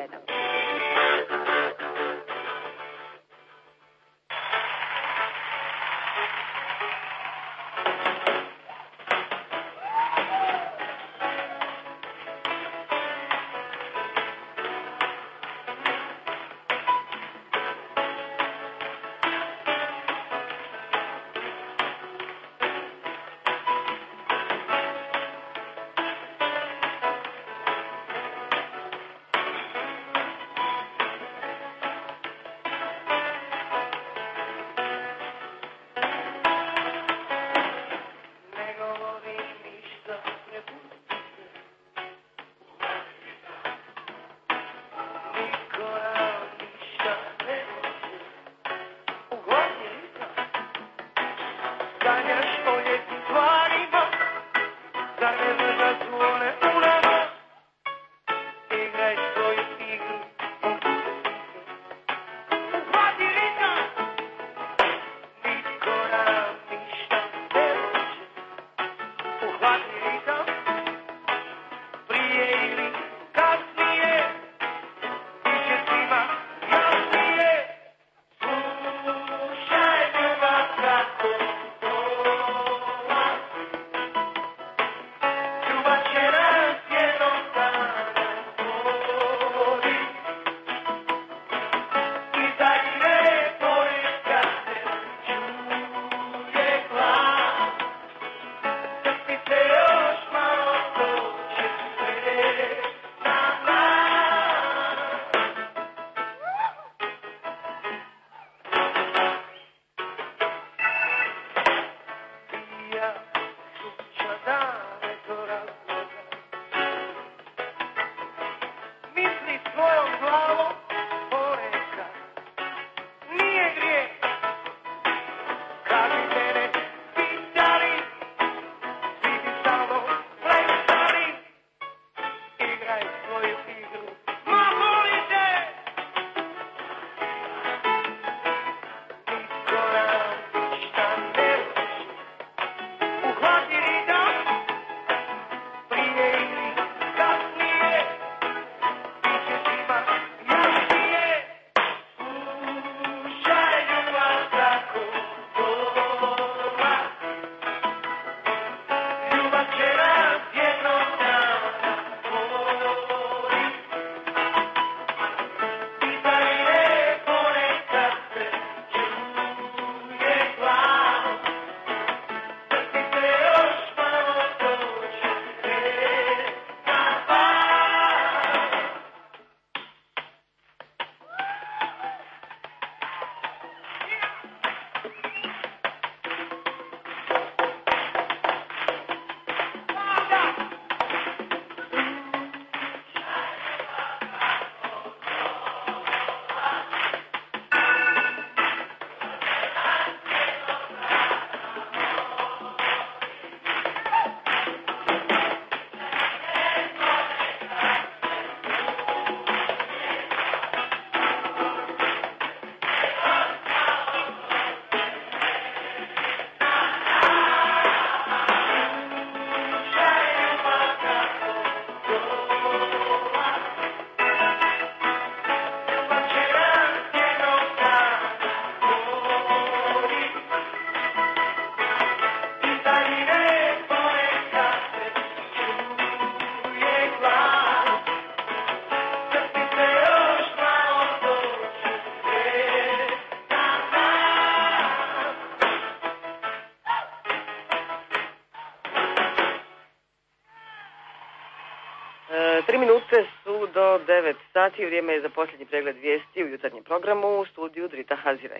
Su do 9 sati, vrijeme je za posljednji pregled vijesti u jutarnjem programu u studiju Drita Haziraj.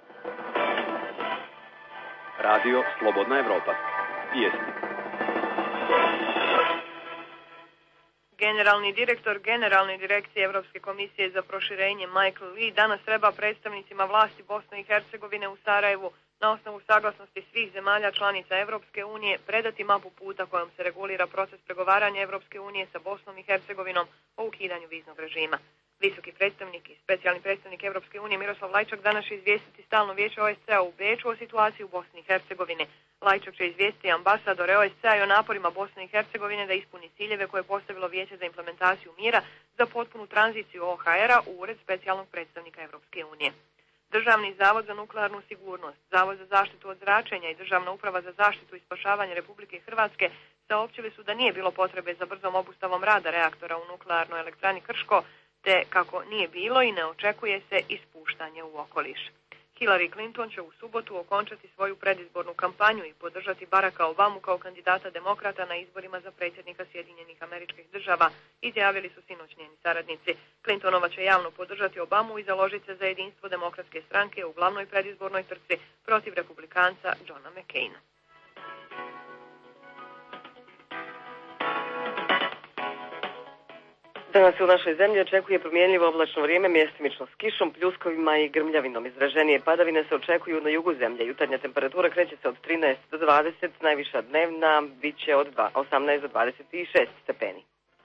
Radio Slobodna Evropa. Vijesti. Generalni direktor Generalne direkcije Evropske komisije za proširenje Michael Lee danas treba predstavnicima vlasti Bosne i Hercegovine u Sarajevu na osnovu saglasnosti svih zemalja članica Evropske unije predati mapu puta kojom se regulira proces pregovaranja Evropske unije sa Bosnom i Hercegovinom o ukidanju viznog režima. Visoki predstavnik i specijalni predstavnik Europske unije Miroslav Lajčak danas će izvijestiti stalno vijeće OSCE-a u Beču o situaciji u Bosni i Hercegovini. Lajčak će izvijestiti ambasadore OSCE-a i o naporima Bosne i Hercegovine da ispuni ciljeve koje je postavilo Vijeće za implementaciju mira za potpunu tranziciju OHR-a u Ured specijalnog predstavnika Europske unije. Državni zavod za nuklearnu sigurnost, Zavod za zaštitu od zračenja i Državna uprava za zaštitu i spašavanje Republike Hrvatske saopćili su da nije bilo potrebe za brzom obustavom rada reaktora u nuklearnoj elektrani Krško, te kako nije bilo i ne očekuje se ispuštanje u okoliš. Hillary Clinton će u subotu okončati svoju predizbornu kampanju i podržati Baracka Obamu kao kandidata demokrata na izborima za predsjednika Sjedinjenih Američkih Država, izjavili su sinoć njeni saradnici. Clintonova će javno podržati Obamu i založiti se za jedinstvo demokratske stranke u glavnoj predizbornoj trci protiv republikanca Johna McCaina. Danas se u našoj zemlji očekuje promjenljivo oblačno vrijeme, mjestimično s kišom, pljuskovima i grmljavinom. Izraženije padavine se očekuju na jugu zemlje. Jutarnja temperatura kreće se od 13 do 20, najviša dnevna bit će od 18 do 26 stepeni.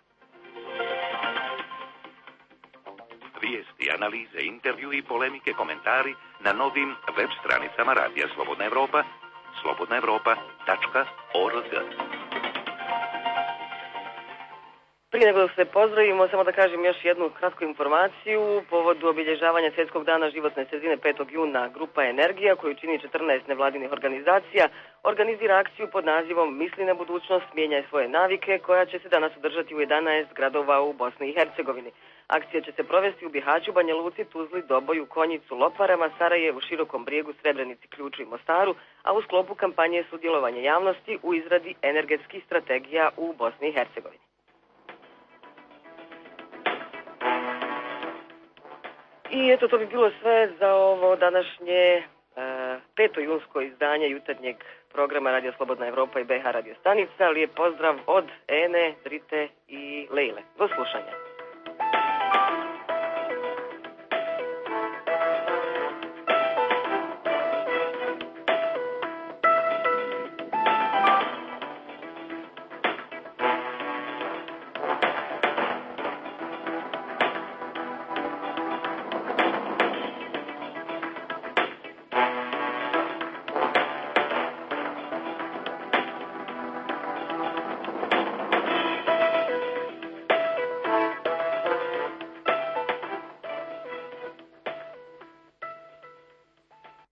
Vijesti, analize, intervju i polemike, komentari na novim web stranicama Radija Slobodna Evropa, slobodnaevropa.org. Prije nego se pozdravimo, samo da kažem još jednu kratku informaciju. Povodu obilježavanja Svjetskog dana životne sredine 5. juna grupa Energija, koju čini 14 nevladinih organizacija, organizira akciju pod nazivom Misli na budućnost, mijenjaj svoje navike, koja će se danas održati u 11 gradova u Bosni i Hercegovini. Akcija će se provesti u Bihaću, Banja Luci, Tuzli, Doboju, Konjicu, Loparama, Sarajevu, Širokom Brijegu, Srebrenici, Ključu i Mostaru, a u sklopu kampanje sudjelovanja javnosti u izradi energetskih strategija u Bosni i Hercegovini. I eto, to bi bilo sve za ovo današnje 5. junsko izdanje jutarnjeg programa Radio Slobodna Evropa i BH Radio stanica. Lijep pozdrav od Ene, Drite i Lejle. Do slušanja.